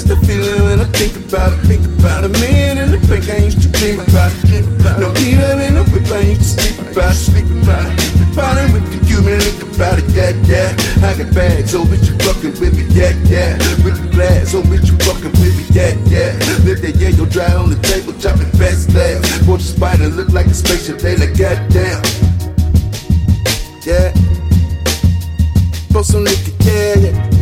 the feeling when I think about it. Think about a man in the bank, I used to dream about it. No Peter in the whip, I used to sleep about it. Sleep about it. Party with the human, think about it, yeah, yeah. I got bags, oh bitch, you fucking with me, yeah, yeah. With the glass, oh bitch, you fucking with me, yeah, yeah. Let that yayo dry on the table, chopping fast slabs. Watch the spider look like a spaceship, they like goddamn. Yeah. Pour some liquor, yeah, yeah.